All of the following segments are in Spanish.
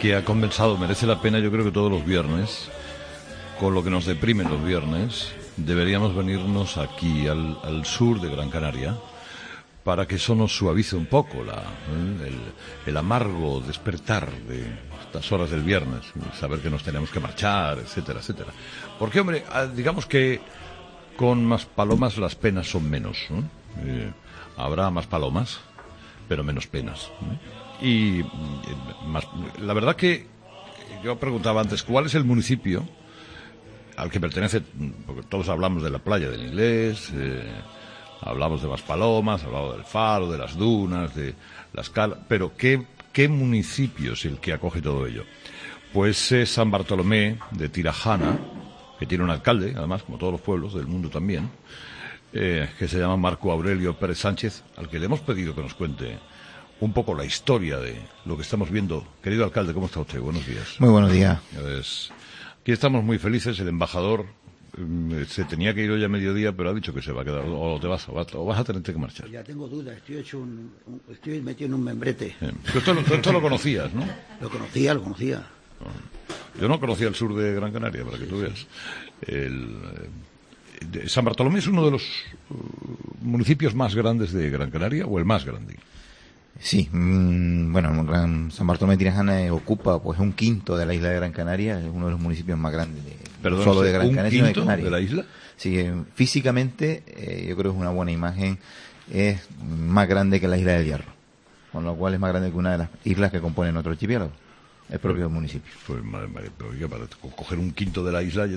que ha compensado, merece la pena, yo creo que todos los viernes, con lo que nos deprimen los viernes, deberíamos venirnos aquí al sur de Gran Canaria para que eso nos suavice un poco el amargo despertar de estas horas del viernes, saber que nos tenemos que marchar, etcétera, etcétera. Porque, hombre, digamos que con Maspalomas las penas son menos, ¿no? Habrá más palomas, pero menos penas, ¿no? Y la verdad que yo preguntaba antes, ¿cuál es el municipio al que pertenece? Porque todos hablamos de la playa del Inglés, hablamos de Maspalomas, hablamos del Faro, de las dunas, de la Escala, pero ¿qué municipio es el que acoge todo ello? Pues es San Bartolomé de Tirajana, que tiene un alcalde, además, como todos los pueblos del mundo también, que se llama Marco Aurelio Pérez Sánchez, al que le hemos pedido que nos cuente un poco la historia de lo que estamos viendo. Querido alcalde, ¿cómo está usted? Buenos días. Muy buenos días. Aquí estamos muy felices. El embajador se tenía que ir hoy a mediodía, pero ha dicho que se va a quedar, o vas a tener que marchar. Ya tengo dudas, estoy metido en un membrete. Esto lo conocías, ¿no? Lo conocía. Yo no conocía el sur de Gran Canaria, para que tú veas. San Bartolomé es uno de los municipios más grandes de Gran Canaria, o el más grande. Sí, bueno, San Bartolomé de Tirajana ocupa pues un quinto de la isla de Gran Canaria, es uno de los municipios más grandes solo de Gran Canaria, ¿un quinto de la isla? Sí, físicamente yo creo que es una buena imagen, es más grande que la isla del Hierro, con lo cual es más grande que una de las islas que componen otro archipiélago. El propio municipio. Pues madre, pero oiga, para coger un quinto de la isla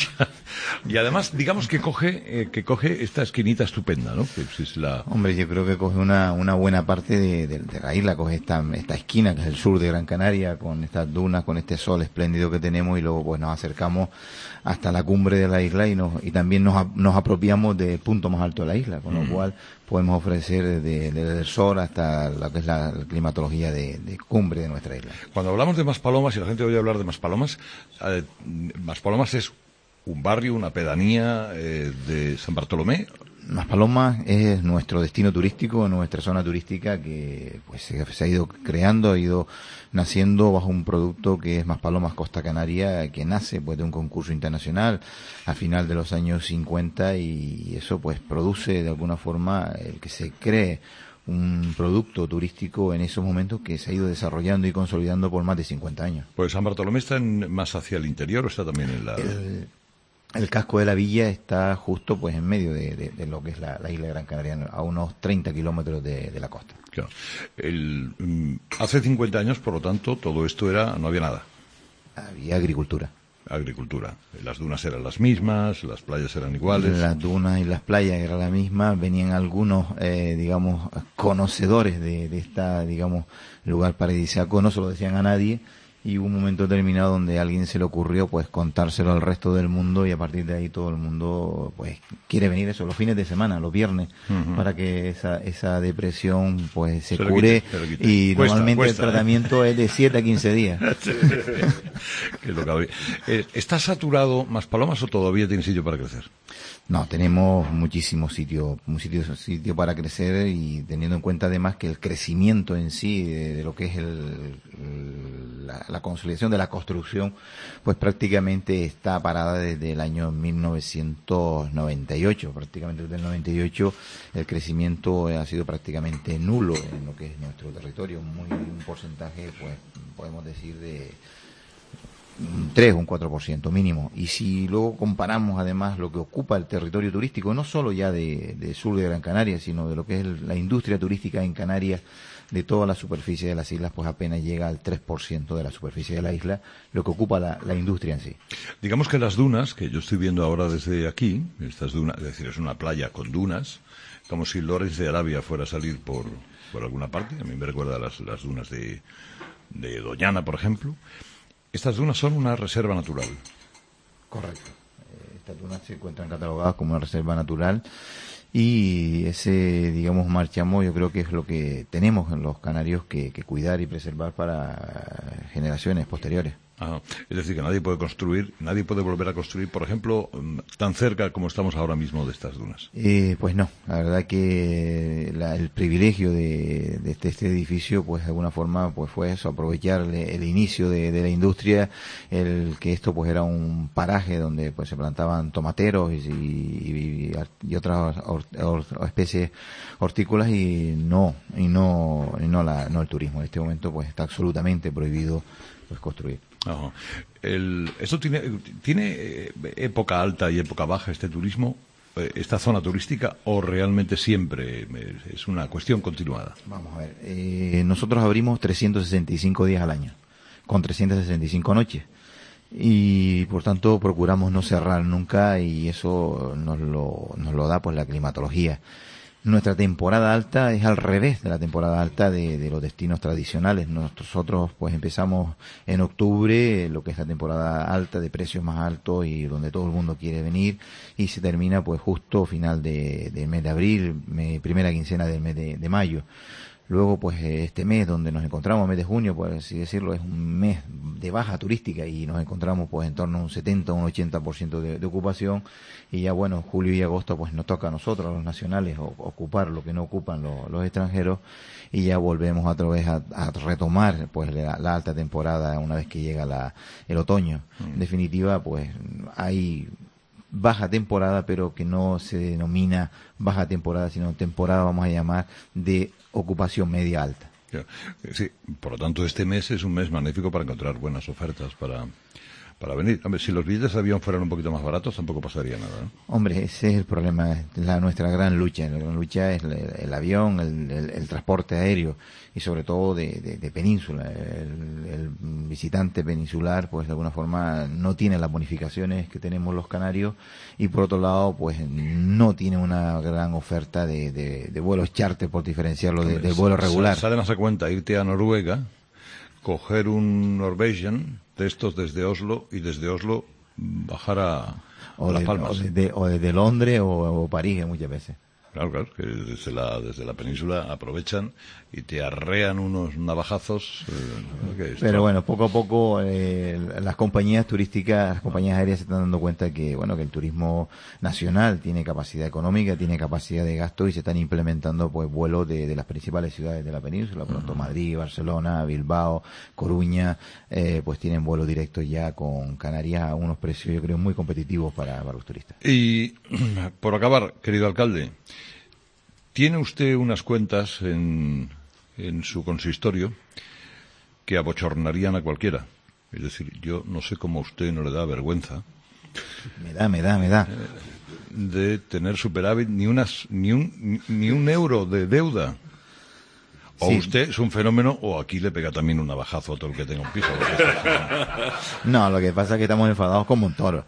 y además digamos que coge esta esquinita estupenda, ¿no? Que es Hombre, yo creo que coge una buena parte de la isla, coge esta esquina que es el sur de Gran Canaria, con estas dunas, con este sol espléndido que tenemos, y luego pues nos acercamos hasta la cumbre de la isla y también nos apropiamos del punto más alto de la isla, con lo cual podemos ofrecer desde el sol hasta lo que es la climatología de cumbre de nuestra isla. Cuando hablamos de Maspalomas y la gente oye hablar de Maspalomas, Maspalomas es un barrio, una pedanía de San Bartolomé. Maspalomas es nuestro destino turístico, nuestra zona turística que pues se ha ido creando, ha ido naciendo bajo un producto que es Maspalomas Costa Canaria, que nace pues de un concurso internacional a final de los años 50, y eso pues produce de alguna forma el que se cree un producto turístico en esos momentos que se ha ido desarrollando y consolidando por más de 50 años. Pues San Bartolomé está más hacia el interior, ¿o está también en la...? El casco de la villa está justo pues en medio de lo que es la isla de Gran Canaria, a unos 30 kilómetros de la costa. Claro. Hace 50 años, por lo tanto, todo esto no había nada. Había agricultura. Las dunas eran las mismas, las playas eran iguales. Las dunas y las playas eran las mismas. Venían algunos, conocedores de esta, lugar paradisíaco, no se lo decían a nadie. Y hubo un momento determinado donde a alguien se le ocurrió pues contárselo al resto del mundo, y a partir de ahí todo el mundo pues quiere venir los fines de semana, los viernes, para que esa depresión pues se cure, y normalmente el tratamiento es de 7 a 15 días. Que es lo que ¿está saturado Maspalomas o todavía tiene sitio para crecer? No, tenemos muchísimo sitio para crecer, y teniendo en cuenta además que el crecimiento en sí de lo que es la consolidación de la construcción, pues prácticamente está parada desde el año 1998. Prácticamente desde el 98 el crecimiento ha sido prácticamente nulo en lo que es nuestro territorio, un porcentaje, pues podemos decir de un 3 o un 4% mínimo. Y si luego comparamos además lo que ocupa el territorio turístico, no solo ya de sur de Gran Canaria, sino de lo que es la industria turística en Canarias, de toda la superficie de las islas, pues apenas llega al 3% de la superficie de la isla, lo que ocupa la industria en sí. Digamos que las dunas, que yo estoy viendo ahora desde aquí, estas dunas, es decir, es una playa con dunas, como si Lawrence de Arabia fuera a salir por alguna parte. A mí me recuerda las dunas de Doñana, por ejemplo. Estas dunas son una reserva natural. Correcto. Estas dunas se encuentran catalogadas como una reserva natural, y ese, marchamo, yo creo que es lo que tenemos en los canarios que cuidar y preservar para generaciones posteriores. Ah, es decir, que nadie puede construir, nadie puede volver a construir, por ejemplo, tan cerca como estamos ahora mismo de estas dunas. Pues no, la verdad que el privilegio de este edificio, pues de alguna forma, pues fue eso, aprovechar el inicio de la industria, el que esto pues era un paraje donde pues se plantaban tomateros y otras especies hortícolas y no el turismo. En este momento pues está absolutamente prohibido pues construir. Ajá. ¿Esto tiene época alta y época baja este turismo, esta zona turística, o realmente siempre es una cuestión continuada? Vamos a ver, nosotros abrimos 365 días al año, con 365 noches, y por tanto procuramos no cerrar nunca, y eso nos lo da pues la climatología. Nuestra temporada alta es al revés de la temporada alta de los destinos tradicionales. Nosotros pues empezamos en octubre, lo que es la temporada alta de precios más altos y donde todo el mundo quiere venir, y se termina pues justo final del mes de abril, primera quincena del mes de mayo. Luego, pues, este mes donde nos encontramos, mes de junio, por así decirlo, es un mes de baja turística y nos encontramos, pues, en torno a un 70 o un 80% de ocupación. Y ya, bueno, julio y agosto, pues, nos toca a nosotros, los nacionales, ocupar lo que no ocupan los extranjeros. Y ya volvemos otra vez a retomar, pues, la alta temporada una vez que llega el otoño. En definitiva, pues, hay baja temporada, pero que no se denomina baja temporada, sino temporada, vamos a llamar, de ocupación media alta. Sí, por lo tanto, este mes es un mes magnífico para encontrar buenas ofertas para venir. Hombre, si los billetes de avión fueran un poquito más baratos, tampoco pasaría nada, ¿no? Hombre, ese es el problema, nuestra gran lucha. La gran lucha es el avión, el transporte aéreo y sobre todo de península. El visitante peninsular, pues de alguna forma no tiene las bonificaciones que tenemos los canarios, y por otro lado, pues no tiene una gran oferta de vuelos charter, por diferenciarlo del vuelo regular. Sale más a cuenta irte a Noruega, coger un Norwegian de estos desde Oslo, y desde Oslo bajar a Las Palmas. O desde Londres o París, muchas veces. Claro, que desde la península aprovechan y te arrean unos navajazos. Pero bueno, poco a poco las compañías turísticas, las compañías aéreas se están dando cuenta que el turismo nacional tiene capacidad económica, tiene capacidad de gasto, y se están implementando pues vuelos de las principales ciudades de la península, pronto Madrid, Barcelona, Bilbao, Coruña, pues tienen vuelos directos ya con Canarias a unos precios, yo creo, muy competitivos para los turistas. Y por acabar, querido alcalde, ¿tiene usted unas cuentas en su consistorio que abochornarían a cualquiera? Es decir, yo no sé cómo a usted no le da vergüenza. Me da. De tener superávit ni un euro de deuda. O sí. Usted es un fenómeno, o aquí le pega también un navajazo a todo el que tenga un piso. No, lo que pasa es que estamos enfadados con Montoro.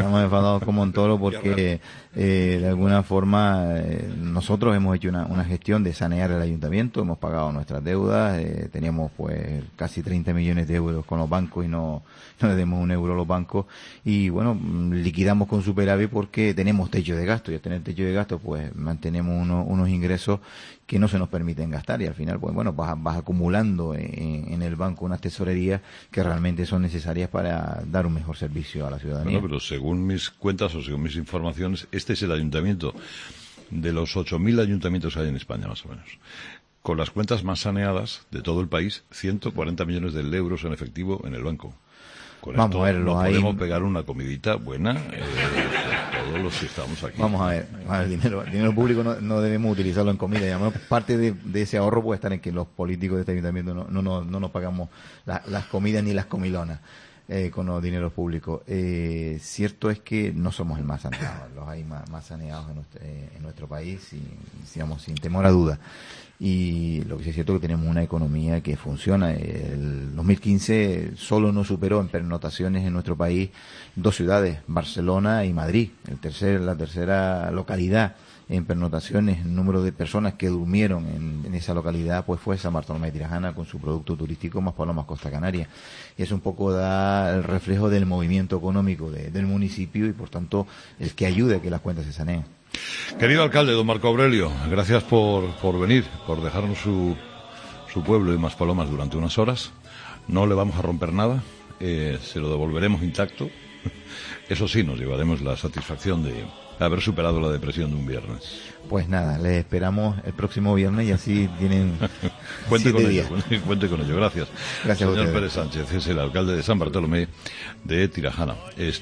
Porque de alguna forma nosotros hemos hecho una gestión de sanear el ayuntamiento, hemos pagado nuestras deudas, teníamos pues casi 30 millones de euros con los bancos y no le demos un euro a los bancos, y bueno, liquidamos con superávit porque tenemos techo de gasto, y al tener techo de gasto pues mantenemos unos ingresos que no se nos permiten gastar, y al final pues bueno, vas acumulando en el banco unas tesorerías que realmente son necesarias para dar un mejor servicio a la ciudadanía. Bueno, pero según mis cuentas o según mis informaciones, este es el ayuntamiento de los 8.000 ayuntamientos que hay en España, más o menos, con las cuentas más saneadas de todo el país, 140 millones de euros en efectivo en el banco. Con Vamos esto a verlo, podemos pegar una comidita buena todos los que estamos aquí. Vamos a ver, el dinero público no debemos utilizarlo en comida, y además parte de ese ahorro puede estar en que los políticos de este ayuntamiento no nos pagamos las comidas ni las comilonas con los dineros públicos. Cierto es que no somos el más saneado, los hay más saneados en nuestro país, sin temor a duda. Y lo que sí es cierto es que tenemos una economía que funciona. El 2015 solo nos superó en pernotaciones en nuestro país 2 ciudades, Barcelona y Madrid. La tercera localidad en pernotaciones, el número de personas que durmieron en esa localidad, pues fue San Bartolomé de Tirajana, con su producto turístico Maspalomas Costa Canaria. Y eso un poco da el reflejo del movimiento económico del municipio, y por tanto el que ayude a que las cuentas se saneen. Querido alcalde, don Marco Aurelio, gracias por venir, por dejarnos su pueblo y Maspalomas durante unas horas. No le vamos a romper nada. se lo devolveremos intacto. Eso sí, nos llevaremos la satisfacción de haber superado la depresión de un viernes. Pues nada, les esperamos el próximo viernes y así tienen Cuente 7 con días. ello, cuente con ello, gracias. Gracias a Señor ustedes. Pérez Sánchez es el alcalde de San Bartolomé de Tirajana.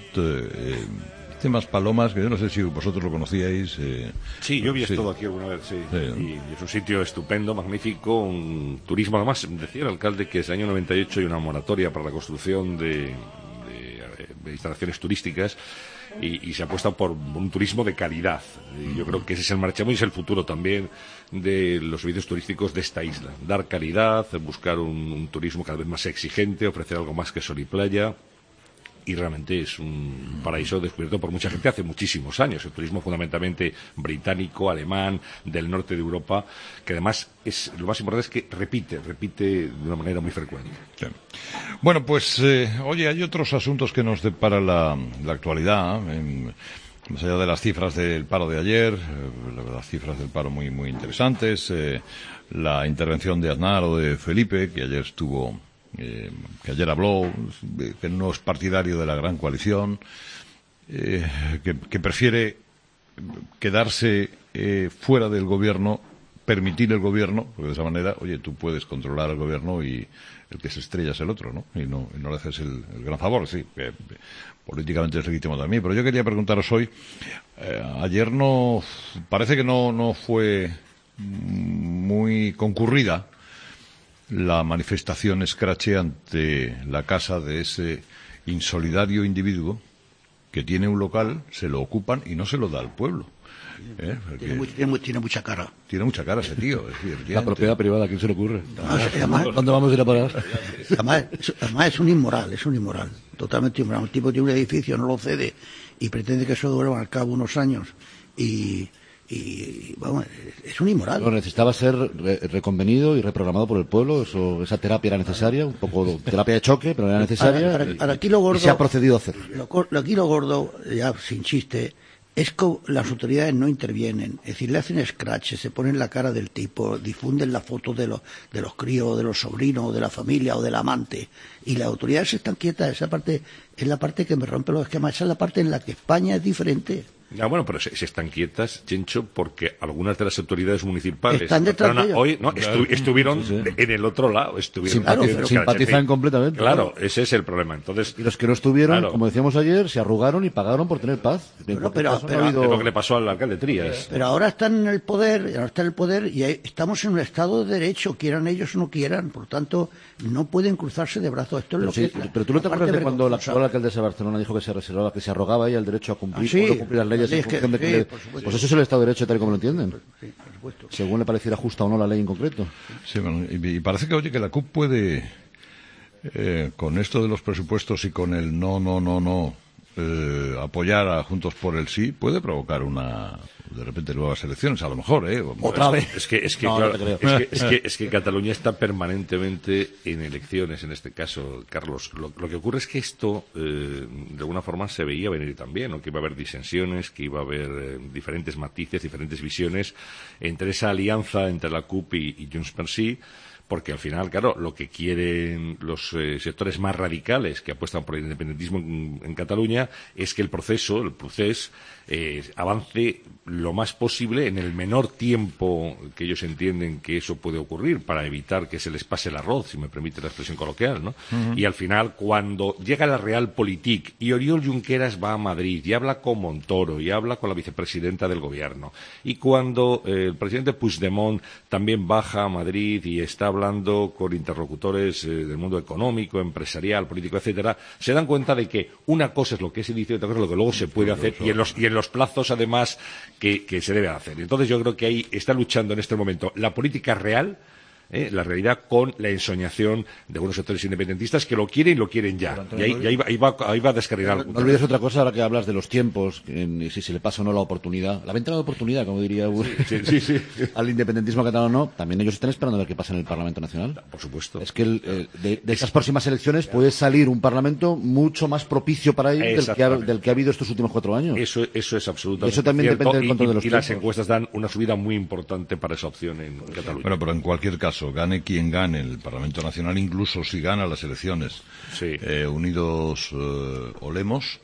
Temas Palomas, que yo no sé si vosotros lo conocíais. Sí, yo había sí. estado aquí alguna vez, sí. Sí. Y es un sitio estupendo, magnífico, un turismo. Además, decía el alcalde que desde el año 98 hay una moratoria para la construcción de instalaciones turísticas y se apuesta por un turismo de calidad. Y yo creo que ese es el marchamo y es el futuro también de los servicios turísticos de esta isla. Dar calidad, buscar un turismo cada vez más exigente, ofrecer algo más que sol y playa. Y realmente es un paraíso descubierto por mucha gente hace muchísimos años. El turismo fundamentalmente británico, alemán, del norte de Europa, que además lo más importante es que repite de una manera muy frecuente. Sí. Bueno, pues, oye, hay otros asuntos que nos depara la actualidad. Más allá de las cifras del paro de ayer, las cifras del paro muy, muy interesantes. La intervención de Aznar o de Felipe, que ayer estuvo... que ayer habló, que no es partidario de la gran coalición, que prefiere quedarse fuera del gobierno, permitir el gobierno, porque de esa manera, oye, tú puedes controlar el gobierno y el que se estrella es el otro, ¿no? Y no le haces el gran favor, sí, políticamente es legítimo también. Pero yo quería preguntaros hoy, ayer parece que no fue muy concurrida la manifestación escrache ante la casa de ese insolidario individuo que tiene un local, se lo ocupan y no se lo da al pueblo. Tiene mucha cara. Tiene mucha cara ese tío. La propiedad privada, ¿a quién se le ocurre? Además, ¿Dónde vamos a ir a parar? además es un inmoral, totalmente inmoral. Un tipo tiene un edificio, no lo cede y pretende que eso duerma al cabo unos años y vamos, es un inmoral. No, necesitaba ser reconvenido y reprogramado por el pueblo. Esa terapia era necesaria, un poco terapia de choque, pero era necesaria. Ahora, aquí lo gordo, y se ha procedido a hacerlo. Aquí lo gordo, ya sin chiste, es que las autoridades no intervienen. Es decir, le hacen scratch, se ponen la cara del tipo, difunden la foto de los críos, de los sobrinos, de la familia o del amante. Y las autoridades están quietas. Esa parte es la parte que me rompe los esquemas. Esa es la parte en la que España es diferente. Ya, bueno, pero se están quietas, Chencho, porque algunas de las autoridades municipales están detrás de ellos. hoy estuvieron en el otro lado, Simpatizan completamente. Claro, ese es el problema. Entonces, y los que no estuvieron, claro, como decíamos ayer, se arrugaron y pagaron por tener paz. Pero es lo que le pasó al alcalde Trías. Pero ahora están en el poder, y estamos en un estado de derecho, quieran ellos o no quieran. Por tanto, no pueden cruzarse de brazos. Esto es lo que es pero tú no te la acuerdas parte de cuando la vergonzosa. actual alcaldesa de Barcelona dijo que se reservaba, que se arrogaba ella el derecho a cumplir, Sí, no cumplir las leyes en función de que por supuesto. pues eso es el Estado de Derecho tal y como lo entienden. Sí, por supuesto. Según le pareciera justa o no la ley en concreto. Sí, bueno, y parece que, oye, que la CUP puede, con esto de los presupuestos y con el no, apoyar a Juntos por el Sí, puede provocar de repente nuevas elecciones, a lo mejor, Otra vez. Es que No, claro, no te creo. es que Cataluña está permanentemente en elecciones, en este caso, Carlos. Lo que ocurre es que esto, de alguna forma, se veía venir también, ¿no? Que iba a haber disensiones, que iba a haber diferentes matices, diferentes visiones entre esa alianza entre la CUP y Junts per Sí, porque al final, claro, lo que quieren los sectores más radicales que apuestan por el independentismo en Cataluña es que el procés avance lo más posible en el menor tiempo que ellos entienden que eso puede ocurrir, para evitar que se les pase el arroz, si me permite la expresión coloquial, ¿no? Uh-huh. Y al final, cuando llega la Realpolitik y Oriol Junqueras va a Madrid y habla con Montoro y habla con la vicepresidenta del gobierno, y cuando el presidente Puigdemont también baja a Madrid y está hablando con interlocutores del mundo económico, empresarial, político, etcétera, se dan cuenta de que una cosa es lo que se dice y otra cosa es lo que luego se puede hacer, y en los plazos, además, que se debe hacer. Entonces yo creo que ahí está luchando en este momento la política real, la realidad, con la ensoñación de algunos sectores independentistas que lo quieren ya. Y ahí va a descarrilar. No olvides otra cosa, ahora que hablas de los tiempos, si se le pasa o no la oportunidad, la ventana de oportunidad, como diría sí. al independentismo catalano, también ellos están esperando a ver qué pasa en el Parlamento Nacional. Por supuesto. Es que de estas próximas elecciones puede salir un Parlamento mucho más propicio para ellos del que ha habido estos últimos 4 años. Eso es absolutamente eso también cierto, depende del control de los tiempos. Y las tiempos. encuestas dan una subida muy importante para esa opción en Cataluña. Bueno, pero en cualquier caso, caso, gane quien gane el Parlamento Nacional, incluso si gana las elecciones, Sí. Unidos Olemos,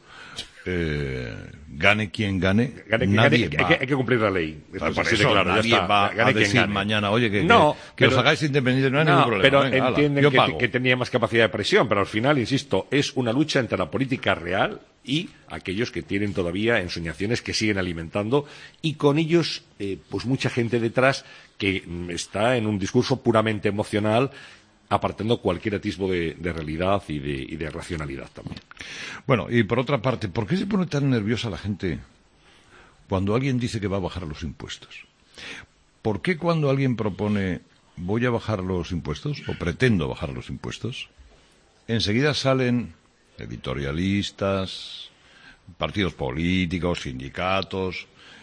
gane quien gane, Hay que cumplir la ley. Por Así de eso claro, ya nadie está. va Gane a quien decir gane. mañana, oye, que pero- os hagáis independientes, no hay ningún problema. Pero Venga, ala, entienden yo pago. que tenía más capacidad de presión, pero al final, insisto, es una lucha entre la política real y aquellos que tienen todavía ensoñaciones que siguen alimentando, y con ellos, pues mucha gente detrás que está en un discurso puramente emocional, apartando cualquier atisbo de realidad y de racionalidad también. Bueno, y por otra parte, ¿por qué se pone tan nerviosa la gente cuando alguien dice que va a bajar los impuestos? ¿Por qué cuando alguien propone voy a bajar los impuestos o pretendo bajar los impuestos, enseguida salen editorialistas, partidos políticos, sindicatos,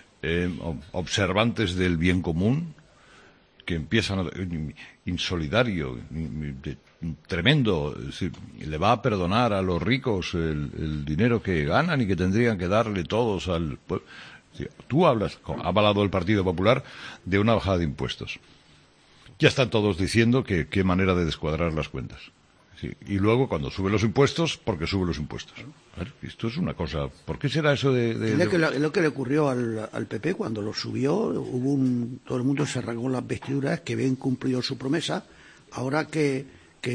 observantes del bien común, que empiezan a... insolidario, tremendo, es decir, le va a perdonar a los ricos el dinero que ganan y que tendrían que darle todos al pueblo? Tú ha hablado el Partido Popular de una bajada de impuestos. Ya están todos diciendo que qué manera de descuadrar las cuentas. Sí, y luego cuando sube los impuestos, porque sube los impuestos. A ver, esto es una cosa. ¿Por qué será eso Es lo que le ocurrió al PP cuando lo subió. Todo el mundo se rasgó las vestiduras, que bien cumplió su promesa. Ahora que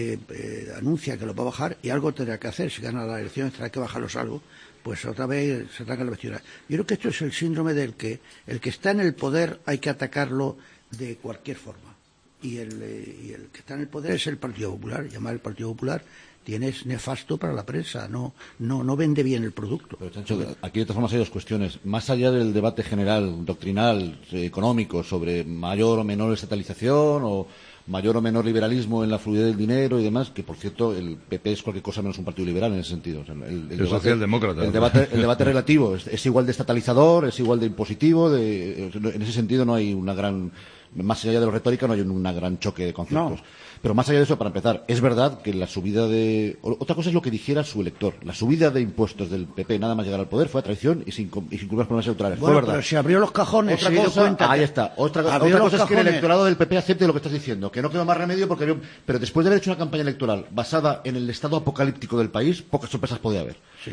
anuncia que lo va a bajar, y algo tendrá que hacer. Si gana las elecciones tendrá que bajarlos algo. Pues otra vez se rasga las vestiduras. Yo creo que esto es el síndrome del que el que está en el poder hay que atacarlo de cualquier forma. Y el que está en el poder es el Partido Popular. Llamar el Partido Popular es nefasto para la prensa, no vende bien el producto. Pero, Chancho, aquí de todas formas hay dos cuestiones. Más allá del debate general, doctrinal, económico, sobre mayor o menor estatalización o mayor o menor liberalismo en la fluidez del dinero y demás, que por cierto el PP es cualquier cosa menos un partido liberal en ese sentido. O sea, el debate, socialdemócrata. El debate relativo es igual de estatalizador, es igual de impositivo, en ese sentido no hay una gran... Más allá de lo retórica no hay un gran choque de conceptos. No. Pero más allá de eso, para empezar, es verdad que la subida de... Otra cosa es lo que dijera su elector. La subida de impuestos del PP nada más llegar al poder fue a traición y sin cumplir las promesas electorales. Bueno, fue verdad. Pero se abrió los cajones. Otra cosa, ahí está. Otra cosa es que el electorado del PP acepte lo que estás diciendo, que no quedó más remedio porque había... Pero después de haber hecho una campaña electoral basada en el estado apocalíptico del país, pocas sorpresas podía haber. Sí.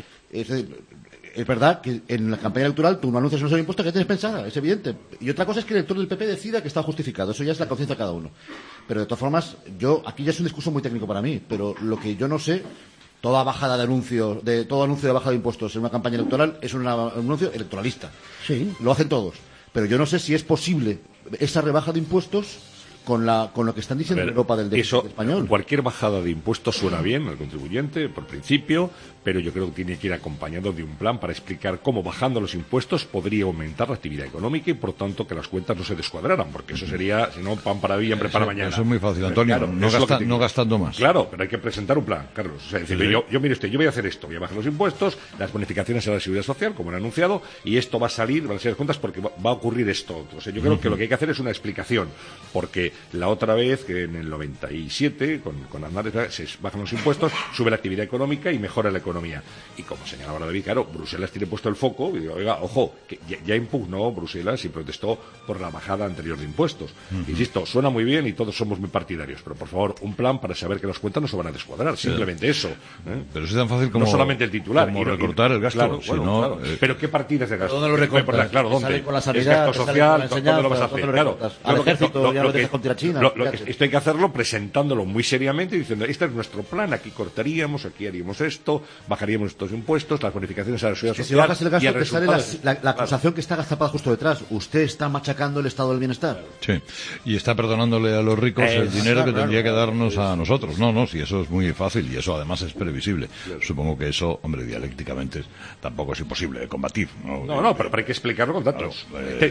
Es verdad que en la campaña electoral tú no anuncias una impuestos que tienes pensada, es evidente. Y otra cosa es que el elector del PP decida que está justificado. Eso ya es la conciencia de cada uno. Pero de todas formas, aquí ya es un discurso muy técnico para mí. Pero lo que yo no sé, toda bajada de anuncios, todo anuncio de bajada de impuestos en una campaña electoral es un anuncio electoralista. Sí. Lo hacen todos. Pero yo no sé si es posible esa rebaja de impuestos con lo que están diciendo en Europa del déficit español. Cualquier bajada de impuestos suena bien al contribuyente, por principio, pero yo creo que tiene que ir acompañado de un plan para explicar cómo bajando los impuestos podría aumentar la actividad económica y, por tanto, que las cuentas no se descuadraran, porque eso sería, si no, pan para hoy, hambre para mañana. Eso es muy fácil, Antonio, claro, no gastando más. Claro, pero hay que presentar un plan, Carlos. O sea, decir, yo mire usted, yo voy a hacer esto, voy a bajar los impuestos, las bonificaciones a la seguridad social, como han anunciado, y esto va a salir, van a ser cuentas porque va a ocurrir esto. O sea, yo creo que lo que hay que hacer es una explicación, porque la otra vez, que en el 97, con Aznar, se bajan los impuestos, sube la actividad económica y mejora la economía. Y como señalaba David, claro, Bruselas tiene puesto el foco y digo, oiga, ojo, que ya impugnó Bruselas y protestó por la bajada anterior de impuestos. Insisto, suena muy bien y todos somos muy partidarios, pero por favor, un plan para saber que las cuentas no se van a descuadrar, simplemente eso. Pero es tan fácil como... No solamente el titular. Como recortar el gasto. Claro, sino, pero ¿qué partidas de gasto? ¿Dónde lo recortas? Claro, ¿dónde? Con la sanidad, ¿Es gasto social? ¿Dónde lo vas a hacer? Claro. Al ejército ya lo dejas con tirachina. Esto hay que hacerlo presentándolo muy seriamente y diciendo, este es nuestro plan, aquí cortaríamos, aquí haríamos esto, bajaríamos estos impuestos, las bonificaciones a la seguridad social. Si bajas el gasto, te sale la acusación que está agazapada justo detrás. Usted está machacando el estado del bienestar. Sí, y está perdonándole a los ricos el dinero que tendría que darnos a nosotros. No, si eso es muy fácil y eso además es previsible. Claro. Supongo que eso, hombre, dialécticamente tampoco es imposible de combatir. No, pero hay que explicarlo con datos.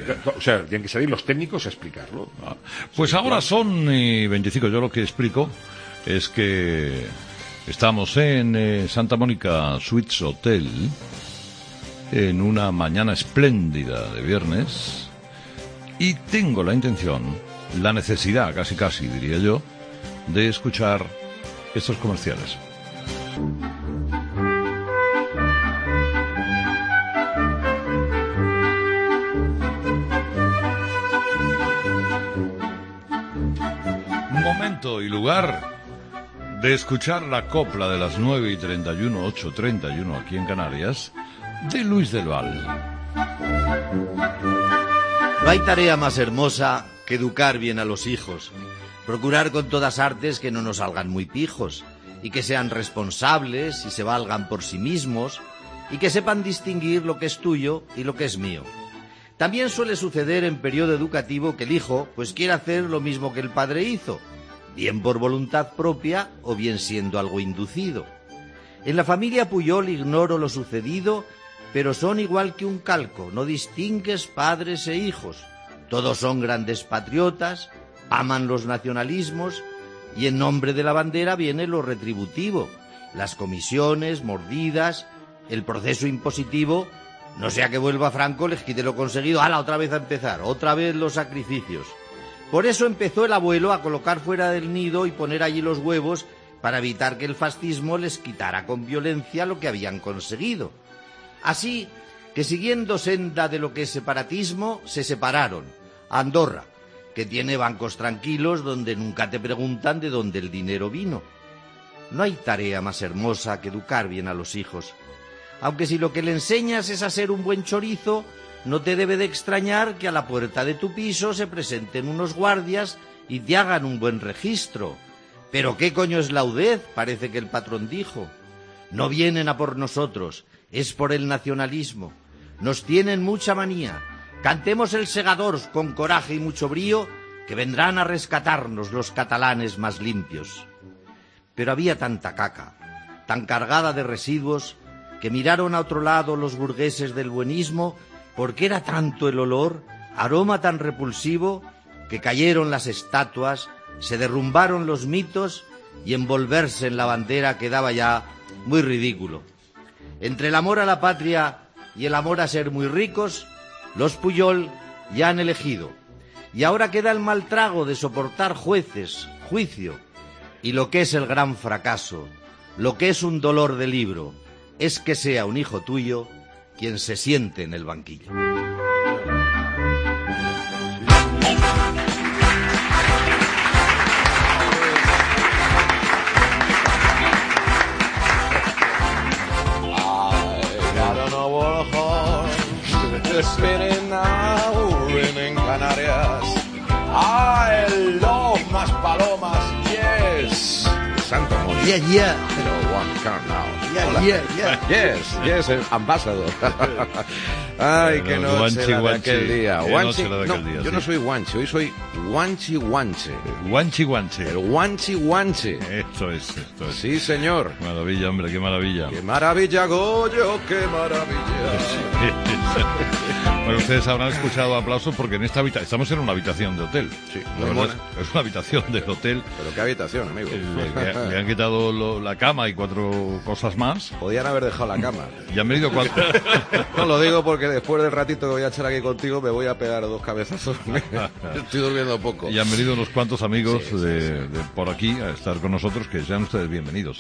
O sea, tienen que salir los técnicos a explicarlo. Pues ahora son 25. Yo lo que explico es que estamos en Santa Mónica Suites Hotel en una mañana espléndida de viernes y tengo la intención, la necesidad, casi diría yo, de escuchar estos comerciales. momento y lugar de escuchar la copla de las 9:31, 8:31 aquí en Canarias, de Luis del Val. No hay tarea más hermosa que educar bien a los hijos, procurar con todas artes que no nos salgan muy pijos, y que sean responsables y se valgan por sí mismos, y que sepan distinguir lo que es tuyo y lo que es mío. También suele suceder en periodo educativo que el hijo pues quiere hacer lo mismo que el padre hizo, bien por voluntad propia o bien siendo algo inducido. En la familia Puyol ignoro lo sucedido, pero son igual que un calco, no distingues padres e hijos. Todos son grandes patriotas, aman los nacionalismos y en nombre de la bandera viene lo retributivo, las comisiones, mordidas, el proceso impositivo. No sea que vuelva Franco, les quite lo conseguido, ¡hala, otra vez a empezar! Otra vez los sacrificios. Por eso empezó el abuelo a colocar fuera del nido y poner allí los huevos para evitar que el fascismo les quitara con violencia lo que habían conseguido. Así que siguiendo senda de lo que es separatismo, se separaron. Andorra, que tiene bancos tranquilos donde nunca te preguntan de dónde el dinero vino. No hay tarea más hermosa que educar bien a los hijos. Aunque si lo que le enseñas es a ser un buen chorizo, no te debe de extrañar que a la puerta de tu piso se presenten unos guardias y te hagan un buen registro. ¿Pero qué coño es laudez?, parece que el patrón dijo. No vienen a por nosotros, es por el nacionalismo. Nos tienen mucha manía. Cantemos el Segadors con coraje y mucho brío, que vendrán a rescatarnos los catalanes más limpios. Pero había tanta caca, tan cargada de residuos, que miraron a otro lado los burgueses del buenismo, porque era tanto el olor, aroma tan repulsivo, que cayeron las estatuas, se derrumbaron los mitos y envolverse en la bandera quedaba ya muy ridículo. Entre el amor a la patria y el amor a ser muy ricos, los Puyol ya han elegido. Y ahora queda el mal trago de soportar jueces, juicio. Y lo que es el gran fracaso, lo que es un dolor de libro, es que sea un hijo tuyo quien se siente en el banquillo. Spinning now, en Canarias. I love más palomas, yes. Santo amor. Yeah. Pero one car now. Hola. Yeah. Yes, ambassador. Ay, qué noche la de aquel día. Yo no soy Guanchi, hoy soy Guanchi. Guanchi. El Guanchi. Esto es. Sí, señor. Maravilla, hombre, qué maravilla. Qué maravilla, Goyo, qué maravilla. Bueno, ustedes habrán escuchado aplausos porque en esta habitación, estamos en una habitación de hotel. Sí, la verdad es una habitación del hotel. Pero qué habitación, amigo. Le han quitado la cama y 4 cosas más. Podían haber dejado la cama. Y han venido 4. No lo digo porque después del ratito que voy a echar aquí contigo me voy a pegar 2 cabezazos. Estoy durmiendo poco. Y han venido unos cuantos amigos de por aquí a estar con nosotros, que sean ustedes bienvenidos.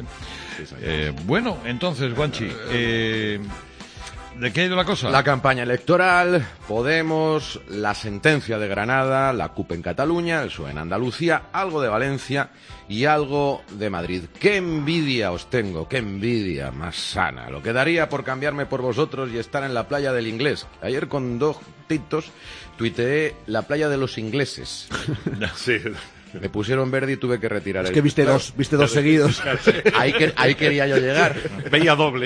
Bueno, entonces, Guanchi, ¿de qué ha ido la cosa? La campaña electoral, Podemos, la sentencia de Granada, la CUP en Cataluña, el PSOE en Andalucía, algo de Valencia y algo de Madrid. ¡Qué envidia os tengo! ¡Qué envidia más sana! Lo que daría por cambiarme por vosotros y estar en la playa del Inglés. Ayer con 2 titos tuiteé la playa de los ingleses. Sí. Me pusieron verde y tuve que retirar Es que viste dos seguidos. Ahí quería yo llegar. Veía doble.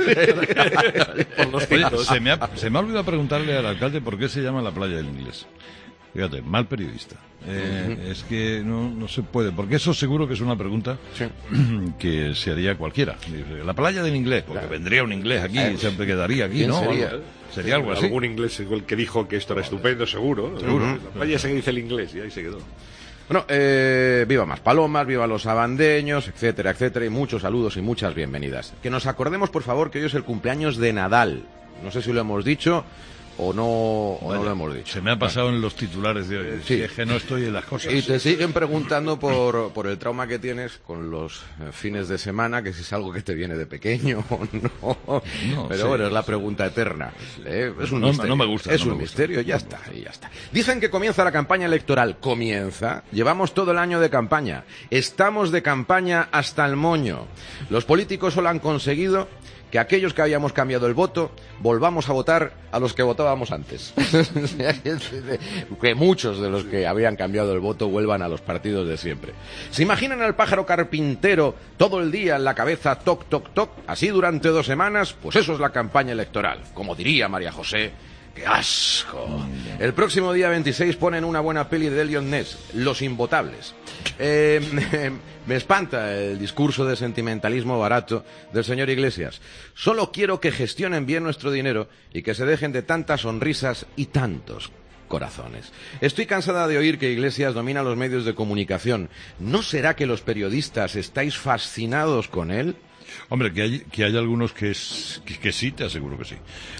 Por los Oye, titos. se me ha olvidado preguntarle al alcalde por qué se llama la playa del Inglés. Fíjate, mal periodista. Es que no se puede, porque eso seguro que es una pregunta que se haría cualquiera. Dice, la playa del Inglés, porque vendría un inglés aquí y siempre quedaría aquí, ¿no? Sería algo así. Algún inglés el que dijo que esto era estupendo, seguro. La playa se dice el inglés y ahí se quedó. Bueno, viva más palomas, viva los abandeños, etcétera, etcétera, y muchos saludos y muchas bienvenidas. Que nos acordemos, por favor, que hoy es el cumpleaños de Nadal. No sé si lo hemos dicho. o no Bueno, lo hemos dicho. Se me ha pasado en los titulares de hoy. Sí. Si es que no estoy en las cosas. Y te siguen preguntando por el trauma que tienes con los fines de semana, que si es algo que te viene de pequeño o no. No, Pero sí, bueno, es la pregunta eterna. Es un No, misterio. no me gusta, Es no un me gusta. misterio, ya está, y ya está. Dicen que comienza la campaña electoral. Comienza. Llevamos todo el año de campaña. Estamos de campaña hasta el moño. Los políticos solo han conseguido que aquellos que habíamos cambiado el voto volvamos a votar a los que votábamos antes. Que muchos de los que habían cambiado el voto vuelvan a los partidos de siempre. ¿Se imaginan al pájaro carpintero todo el día en la cabeza toc, toc, toc? Así durante 2 semanas, pues eso es la campaña electoral. Como diría María José, ¡qué asco! El próximo día 26 ponen una buena peli de Elliot Ness, Los Imvotables. Me espanta el discurso de sentimentalismo barato del señor Iglesias. Solo quiero que gestionen bien nuestro dinero y que se dejen de tantas sonrisas y tantos corazones. Estoy cansada de oír que Iglesias domina los medios de comunicación. ¿No será que los periodistas estáis fascinados con él? Hombre, que hay algunos que sí, te aseguro que sí.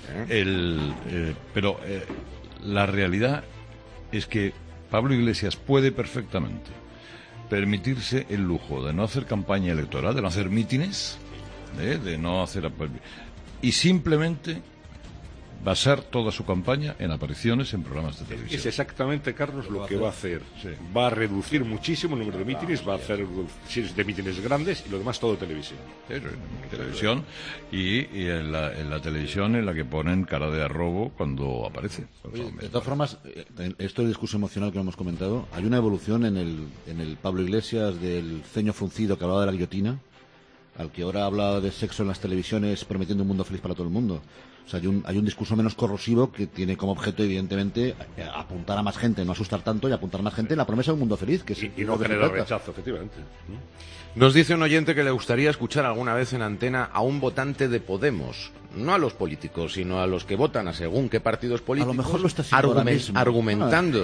Pero la realidad es que Pablo Iglesias puede perfectamente permitirse el lujo de no hacer campaña electoral, de no hacer mítines, de no hacer... y simplemente basar toda su campaña en apariciones en programas de televisión. Es exactamente, Carlos, lo que va a hacer. Sí. Va a reducir muchísimo el número de mítines, va a hacer series de mítines grandes y lo demás todo televisión. En televisión y en la televisión en la que ponen cara de arrobo cuando aparece. Oye, de todas formas, esto del discurso emocional que hemos comentado, hay una evolución en el Pablo Iglesias del ceño fruncido que hablaba de la guillotina, al que ahora habla de sexo en las televisiones prometiendo un mundo feliz para todo el mundo. O sea, hay un discurso menos corrosivo que tiene como objeto, evidentemente, apuntar a más gente, no asustar tanto y apuntar a más gente en la promesa de un mundo feliz. Que Y no generar rechazo, efectivamente. Nos dice un oyente que le gustaría escuchar alguna vez en antena a un votante de Podemos, no a los políticos, sino a los que votan a según qué partidos políticos, A lo mejor lo está haciendo ahora mismo. argumentando.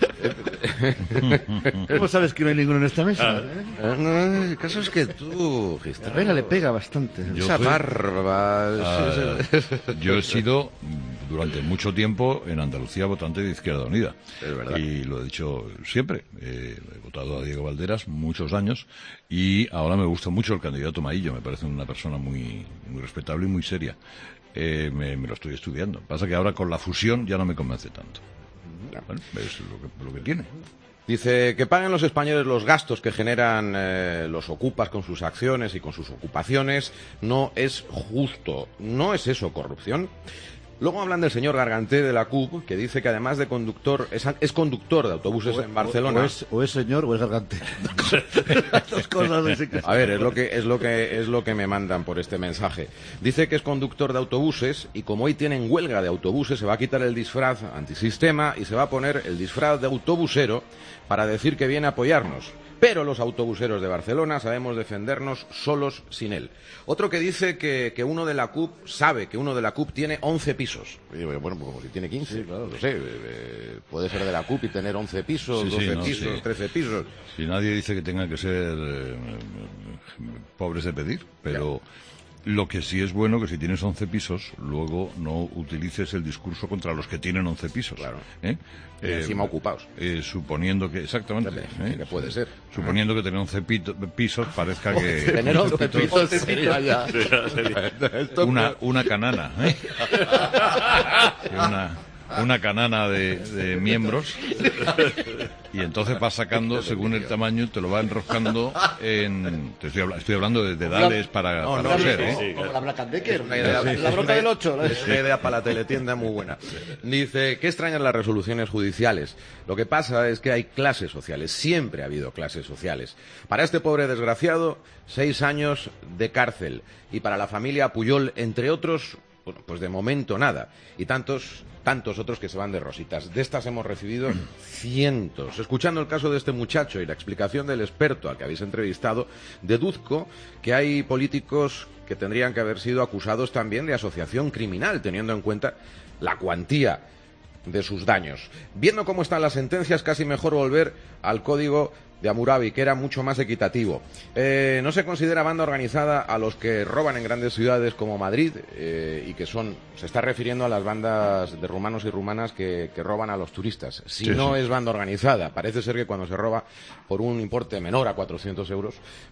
¿Cómo sabes que no hay ninguno en esta mesa? No, el caso es que tú, Gister, Venga, le pega bastante. esa barba. Yo he sido durante mucho tiempo en Andalucía votante de Izquierda Unida. Es verdad. Y lo he dicho siempre. He votado a Diego Valderas muchos años y ahora me gusta mucho el candidato Maillo. Me parece una persona muy respetable y muy seria. Me lo estoy estudiando. Pasa que ahora con la fusión ya no me convence tanto. Bueno, es lo que tiene. Dice que paguen los españoles los gastos que generan los ocupas con sus acciones y con sus ocupaciones. No es justo. ¿No es eso corrupción? Luego hablan del señor Garganté de la CUP, que dice que además de conductor, es conductor de autobuses en Barcelona. O es señor o es gargante. Dos cosas de ese caso. A ver, es lo que me mandan por este mensaje. Dice que es conductor de autobuses y como hoy tienen huelga de autobuses, se va a quitar el disfraz antisistema y se va a poner el disfraz de autobusero para decir que viene a apoyarnos. Pero los autobuseros de Barcelona sabemos defendernos solos sin él. Otro que dice que uno de la CUP sabe que uno de la CUP tiene 11 pisos. Y digo, bueno, pues como si tiene 15, Sí, claro. no sé, puede ser de la CUP y tener 11 pisos, Sí, 12 no, pisos, sí. 13 pisos. Si nadie dice que tengan que ser pobres de pedir, pero lo que sí es bueno que si tienes 11 pisos, luego no utilices el discurso contra los que tienen 11 pisos. Claro. ¿Eh? Y encima ocupados. Suponiendo que, exactamente. Que puede ser. Suponiendo que tener 11 pisos parezca que... Tener 11 pisos sería ya. Una canana, ¿eh? Una canana de miembros y entonces vas sacando según el tamaño, te lo va enroscando en... Estoy hablando de dedales para coser, ¿eh? Como la Black and Decker. Una idea- La bronca del 8. Es una idea para la teletienda muy buena. Dice, qué extrañas las resoluciones judiciales. Lo que pasa es que hay clases sociales, siempre ha habido clases sociales. Para este pobre desgraciado, 6 años de cárcel. Y para la familia Puyol, entre otros, bueno, pues de momento nada. Y tantos otros que se van de rositas. De estas hemos recibido cientos. Escuchando el caso de este muchacho y la explicación del experto al que habéis entrevistado, deduzco que hay políticos que tendrían que haber sido acusados también de asociación criminal, teniendo en cuenta la cuantía de sus daños. Viendo cómo están las sentencias, casi mejor volver al Código de Hammurabi, que era mucho más equitativo. No se considera banda organizada a los que roban en grandes ciudades como Madrid, y que se está refiriendo a las bandas de rumanos y rumanas que roban a los turistas. Si Sí, no sí. es banda organizada, parece ser que cuando se roba por un importe menor a 400 euros,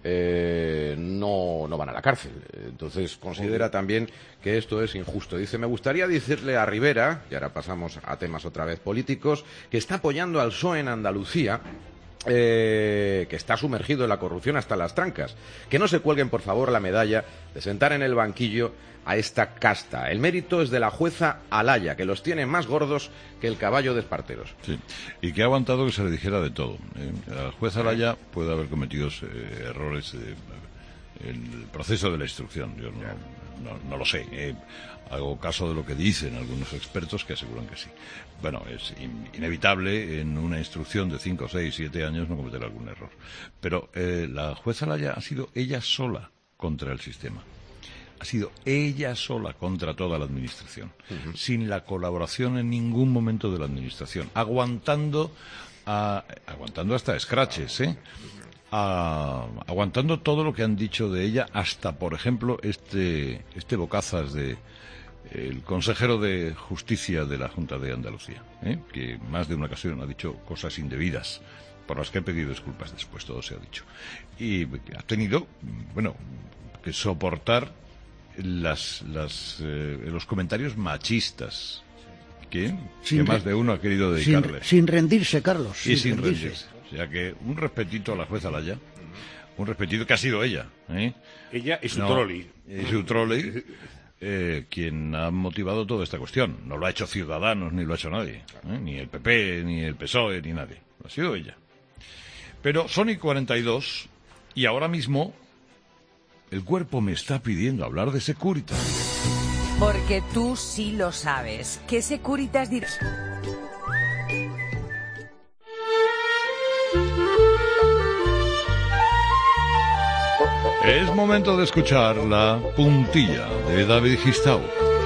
no van a la cárcel. Entonces considera también que esto es injusto. Dice, me gustaría decirle a Rivera, y ahora pasamos a temas otra vez políticos, que está apoyando al PSOE en Andalucía, que está sumergido en la corrupción hasta las trancas. Que no se cuelguen, por favor, la medalla de sentar en el banquillo a esta casta. El mérito es de la jueza Alaya, que los tiene más gordos que el caballo de Esparteros. Sí, y que ha aguantado que se le dijera de todo. La jueza Alaya puede haber cometido errores en el proceso de la instrucción. Yo no lo sé. Hago caso de lo que dicen algunos expertos que aseguran que sí. Bueno, es inevitable en una instrucción de 5, 6, 7 años no cometer algún error. Pero la jueza Alaya ha sido ella sola contra el sistema. Ha sido ella sola contra toda la administración, sin la colaboración en ningún momento de la administración, aguantando hasta escraches, aguantando todo lo que han dicho de ella, hasta, por ejemplo, este bocazas de el consejero de Justicia de la Junta de Andalucía, que más de una ocasión ha dicho cosas indebidas, por las que he pedido disculpas después, todo se ha dicho. Y ha tenido, que soportar los comentarios machistas que más de uno ha querido dedicarle. Sin rendirse, Carlos. Y sin rendirse. O sea que un respetito a la jueza Alaya, un respetito que ha sido ella. Ella y su troli. Y su troli, quien ha motivado toda esta cuestión. No lo ha hecho Ciudadanos, ni lo ha hecho nadie. Ni el PP, ni el PSOE, ni nadie. Lo ha sido ella. Pero son y 42, y ahora mismo el cuerpo me está pidiendo hablar de Securitas. Porque tú sí lo sabes. ¿Qué Securitas dirás? Es momento de escuchar la puntilla de David Gistau.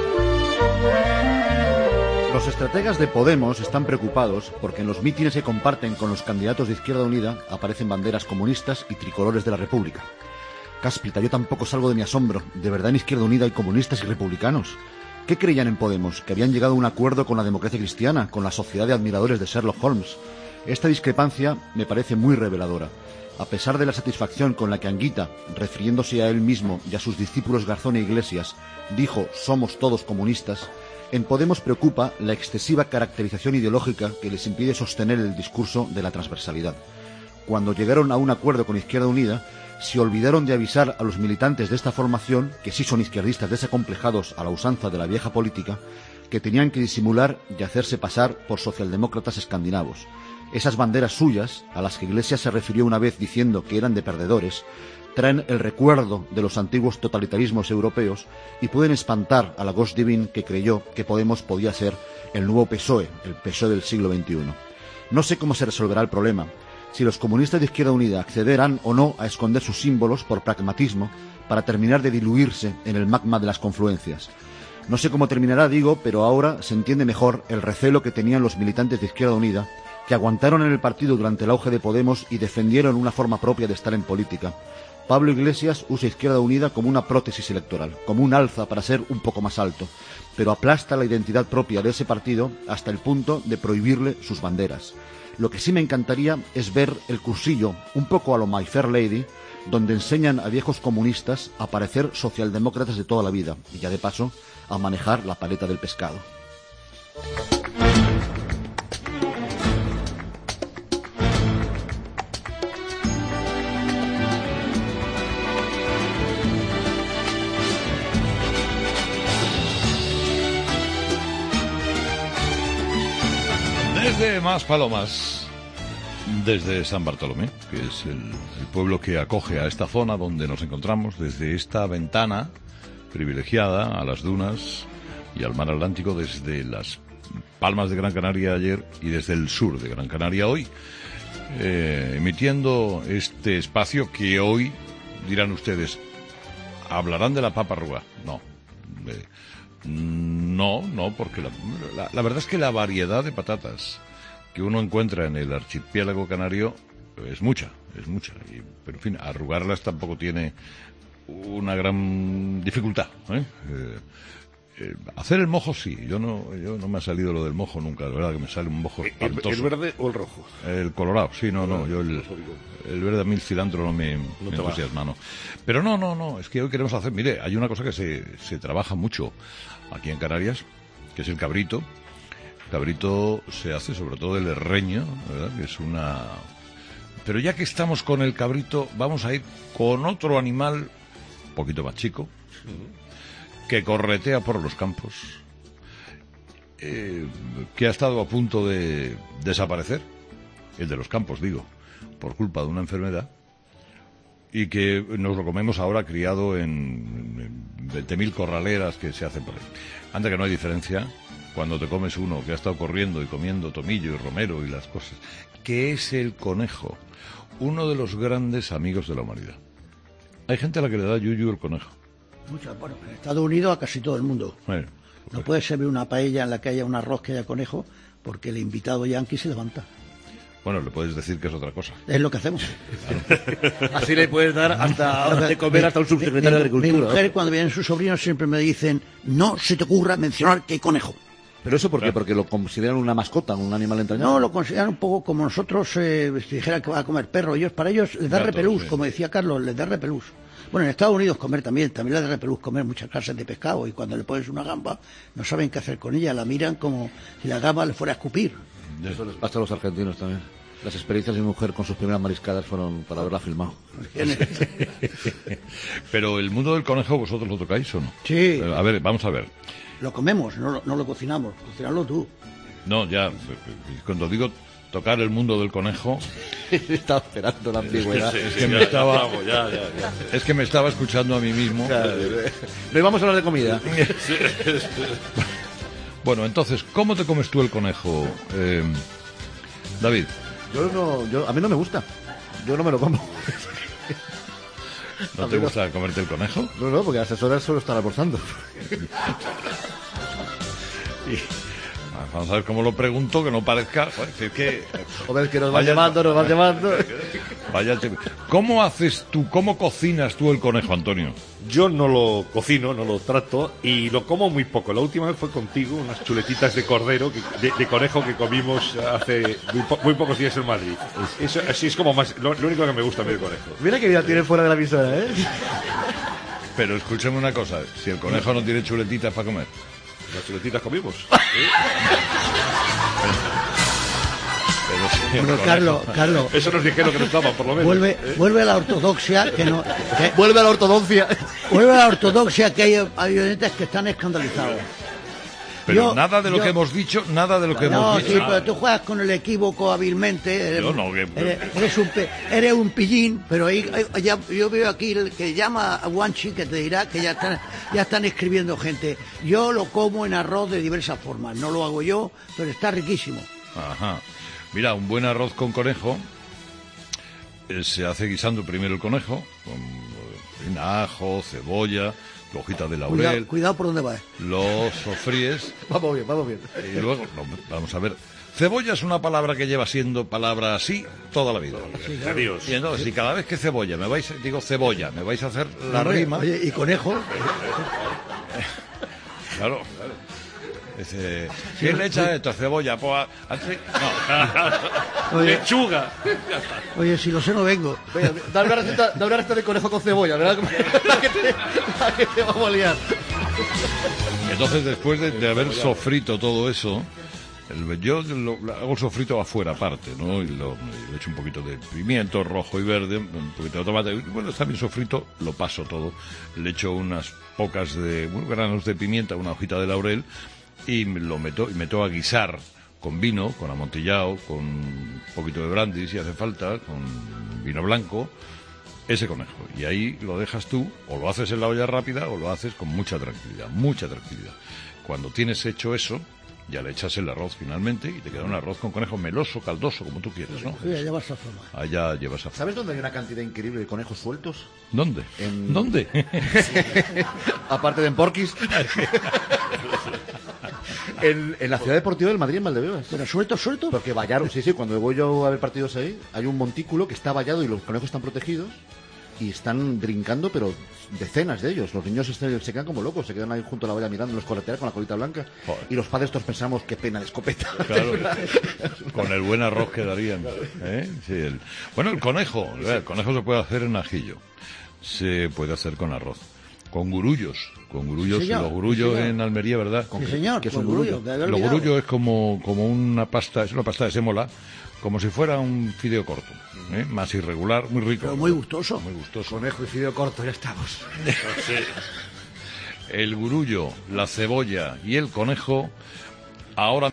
Los estrategas de Podemos están preocupados porque en los mítines que comparten con los candidatos de Izquierda Unida aparecen banderas comunistas y tricolores de la República. Cáspita, yo tampoco salgo de mi asombro. ¿De verdad en Izquierda Unida hay comunistas y republicanos? ¿Qué creían en Podemos? ¿Que habían llegado a un acuerdo con la democracia cristiana, con la sociedad de admiradores de Sherlock Holmes? Esta discrepancia me parece muy reveladora. A pesar de la satisfacción con la que Anguita, refiriéndose a él mismo y a sus discípulos Garzón e Iglesias, dijo «somos todos comunistas», en Podemos preocupa la excesiva caracterización ideológica que les impide sostener el discurso de la transversalidad. Cuando llegaron a un acuerdo con Izquierda Unida, se olvidaron de avisar a los militantes de esta formación, que sí son izquierdistas desacomplejados a la usanza de la vieja política, que tenían que disimular y hacerse pasar por socialdemócratas escandinavos. Esas banderas suyas, a las que Iglesias se refirió una vez diciendo que eran de perdedores, traen el recuerdo de los antiguos totalitarismos europeos y pueden espantar a la Gosdivin que creyó que Podemos podía ser el nuevo PSOE, el PSOE del siglo XXI. No sé cómo se resolverá el problema, si los comunistas de Izquierda Unida accederán o no a esconder sus símbolos por pragmatismo para terminar de diluirse en el magma de las confluencias. No sé cómo terminará, digo, pero ahora se entiende mejor el recelo que tenían los militantes de Izquierda Unida, que aguantaron en el partido durante el auge de Podemos y defendieron una forma propia de estar en política. Pablo Iglesias usa Izquierda Unida como una prótesis electoral, como un alza para ser un poco más alto, pero aplasta la identidad propia de ese partido hasta el punto de prohibirle sus banderas. Lo que sí me encantaría es ver el cursillo, un poco a lo My Fair Lady, donde enseñan a viejos comunistas a parecer socialdemócratas de toda la vida y ya de paso a manejar la paleta del pescado. Desde Maspalomas, desde San Bartolomé, que es el pueblo que acoge a esta zona donde nos encontramos, desde esta ventana privilegiada a las dunas y al mar Atlántico, desde las Palmas de Gran Canaria ayer y desde el sur de Gran Canaria hoy, emitiendo este espacio que hoy, dirán ustedes, ¿hablarán de la papa arruga? No, porque la verdad es que la variedad de patatas que uno encuentra en el archipiélago canario es mucha. Pero en fin, arrugarlas tampoco tiene una gran dificultad, ¿eh? Hacer el mojo sí, yo no me ha salido lo del mojo nunca, la verdad que me sale un mojo espantoso. ¿El verde o el rojo? El colorado, sí, yo el verde a mí el cilantro no me entusiasma, no. Pero no, es que hoy queremos hacer, mire, hay una cosa que se trabaja mucho aquí en Canarias, que es el cabrito. El cabrito se hace sobre todo el herreño, ¿verdad? Que es una... Pero ya que estamos con el cabrito, vamos a ir con otro animal un poquito más chico, que corretea por los campos, que ha estado a punto de desaparecer, el de los campos, digo, por culpa de una enfermedad, y que nos lo comemos ahora criado en 20.000 corraleras que se hacen por ahí. Anda que no hay diferencia cuando te comes uno que ha estado corriendo y comiendo tomillo y romero y las cosas, que es el conejo, uno de los grandes amigos de la humanidad. Hay gente a la que le da yuyu el conejo. Bueno, en Estados Unidos a casi todo el mundo. Bueno, no puede servir una paella en la que haya un arroz que haya conejo, porque el invitado yanqui se levanta. Bueno, le puedes decir que es otra cosa. Es lo que hacemos. Claro. Así le puedes dar hasta de comer hasta un subsecretario de Agricultura. Mi mujer, cuando vienen sus sobrinos, siempre me dicen, no se te ocurra mencionar que hay conejo. ¿Pero eso por qué? ¿Porque lo consideran una mascota, un animal entrañable? No, lo consideran un poco como nosotros, si dijera que va a comer perro. Para ellos les da Gato, repelús, sí. como decía Carlos, les da repelús. Bueno, en Estados Unidos comer también les da repelús comer muchas clases de pescado, y cuando le pones una gamba no saben qué hacer con ella, la miran como si la gamba le fuera a escupir. Eso les pasa a los argentinos también. Las experiencias de mi mujer con sus primeras mariscadas fueron para haberla filmado. Pero el mundo del conejo, ¿vosotros lo tocáis o no? Sí. A ver, vamos a ver. Lo comemos, no lo cocinamos, cocinarlo tú. No, ya, cuando digo tocar el mundo del conejo, Estaba esperando la ambigüedad. es que me estaba escuchando a mí mismo. No íbamos a hablar de comida. Bueno, entonces, ¿cómo te comes tú el conejo, David? A mí no me gusta. Yo no me lo como. ¿No te gusta comerte el conejo? No, porque a esas horas solo están almorzando. Vamos a ver cómo lo pregunto, que no parezca... Joder, es que... Joder, que nos van llamando. Vaya, ¿cómo cocinas tú el conejo, Antonio? Yo no lo cocino, no lo trato y lo como muy poco. La última vez fue contigo, unas chuletitas de cordero, de conejo que comimos hace muy pocos días en Madrid. Eso, así es como más, lo único que me gusta a mí del conejo. Mira que vida tiene fuera de la emisora, ¿eh? Pero escúchame una cosa, si el conejo no tiene chuletitas para comer... Las chuletitas comimos. Pero si el Bueno, conejo- Carlos, Eso nos dijeron que nos daban, por lo menos. vuelve a la ortodoxia, Vuelve a la ortodoncia. vuelve a la ortodoxia, que hay oyentes que están escandalizados. Pero nada de lo que hemos dicho, nada de lo que No, hemos sí, dicho. pero tú juegas con el equívoco hábilmente. Yo no, que- Eres un pillín, pero ahí, yo veo aquí el que llama a Guanchi, que te dirá que ya están escribiendo gente. Yo lo como en arroz de diversas formas. No lo hago yo, pero está riquísimo. Ajá. Mira, un buen arroz con conejo se hace guisando primero el conejo con ajo, cebolla, hojita de laurel, Cuidado por dónde vas. lo sofríes Vamos bien. y luego, vamos a ver, cebolla es una palabra que lleva siendo palabra así toda la vida. Adiós. Y entonces, si cada vez que cebolla me vais a hacer la Hombre, rima, Oye, ¿y conejo? claro. Dice, ¿quién le echa esto? Cebolla, pues... No. Oye, Lechuga. oye, si lo sé no vengo. Venga, dame una receta de conejo con cebolla, ¿verdad? La que te vamos a liar. Entonces, después de haber sofrito todo eso, yo hago el sofrito afuera, aparte, ¿no? Y le echo un poquito de pimiento rojo y verde, un poquito de tomate. Y bueno, está bien sofrito, lo paso todo. Le echo unas pocas granos de pimienta, una hojita de laurel, y lo meto a guisar con vino, con amontillado, con un poquito de brandy, si hace falta, con vino blanco, ese conejo. Y ahí lo dejas tú, o lo haces en la olla rápida, o lo haces con mucha tranquilidad, mucha tranquilidad. Cuando tienes hecho eso, ya le echas el arroz finalmente y te queda un arroz con conejo meloso, caldoso, como tú quieras, ¿no? Oye, ya vas a forma. Allá llevas a... ¿Sabes dónde hay una cantidad increíble de conejos sueltos? ¿Dónde? ¿Dónde? Aparte de en Porquis. en la ciudad deportiva del Madrid, en Valdebebas. Pero suelto. Porque vallaron, sí, cuando voy yo a ver partidos ahí, hay un montículo que está vallado y los conejos están protegidos y están brincando, pero decenas de ellos. Los niños se quedan como locos, se quedan ahí junto a la valla mirando los correteras con la colita blanca. Joder. Y los padres todos pensamos, qué pena de escopeta. Claro, con el buen arroz que darían. Sí, bueno, el conejo se puede hacer en ajillo, se puede hacer con arroz, con gurullos, Sí, señor. los gurullos Sí, señor. en Almería, ¿verdad? Sí, señor, que es con un grullo. grullo. Los gurullos es como una pasta, es una pasta de sémola, como si fuera un fideo corto, más irregular, muy rico. Pero muy gustoso. Muy gustoso. Conejo y fideo corto, ya estamos. El gurullo, la cebolla y el conejo ahora